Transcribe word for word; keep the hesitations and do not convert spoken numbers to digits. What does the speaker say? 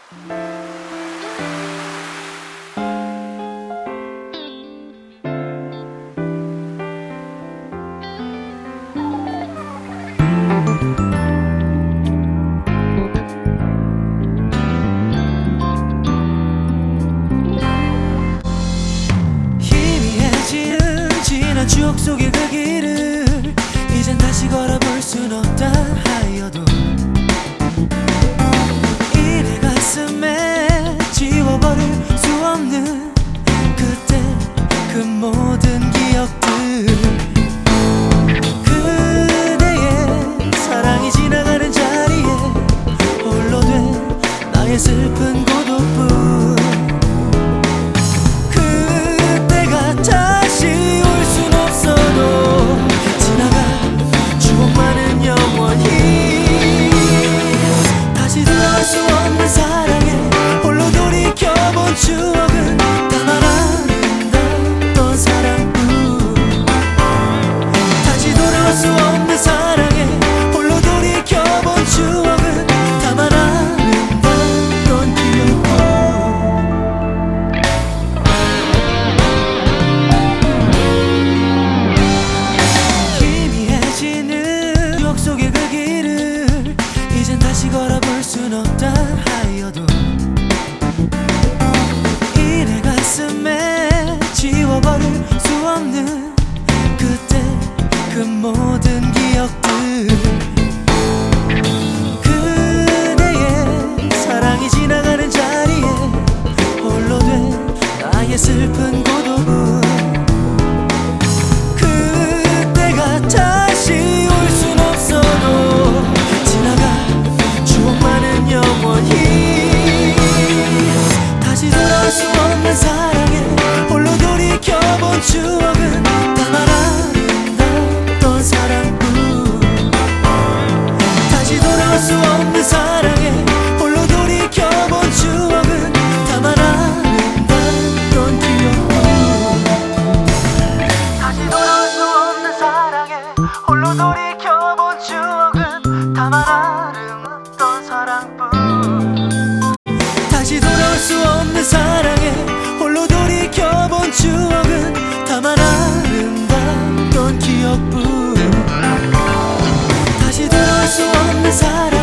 희미해지는 지난 추억 속의 그 길을 이젠 다시 걸어볼 순 없다 하여도 이 내 가슴에 지워버릴 수 없는 그때 그 모든 기억들, 그대의 사랑이 지나가는 자리에 홀로 된 나의 슬픈 고독뿐. 그때가 다시 올 순 없어도 지나간 추억만은 영원히 다시 돌아올 수 없는 사랑에 홀로 돌이켜본 추억은 다만 아름다웠던 사랑뿐. 다시 돌아올 수 없는 사랑에 홀로 돌이켜본 추억은 다만 아름다웠던 기억뿐. 희미해지는 추억 속의 그 길을 이젠 다시 걸어볼 순 없다 하여도 이 내 가슴에 지워버릴 수 없는 그때 그 모든 기억들, 그대의 사랑이 지나가는 자리에 홀로 된 나의 슬픈 고독은 그때가 다시 올 순 없어도 지나간 추억만은 영원히 다시 돌아올 수 없는 사랑에 홀로 돌이켜본 추억은 다만 아름다웠던 사랑뿐. 다시 돌아올 수 없는 사랑에 홀로 돌이켜본 추억은 다만 아름다웠던 기억뿐. 다시 돌아올 수 없는 사랑에 홀로 돌이켜본 추억은 다만 아름다웠던 사랑뿐. 다시 돌아올 수 없는 사랑에 홀로 돌이켜본 추억은 다만 아름다웠던 기억뿐. 다시 돌아올 수 없는 사랑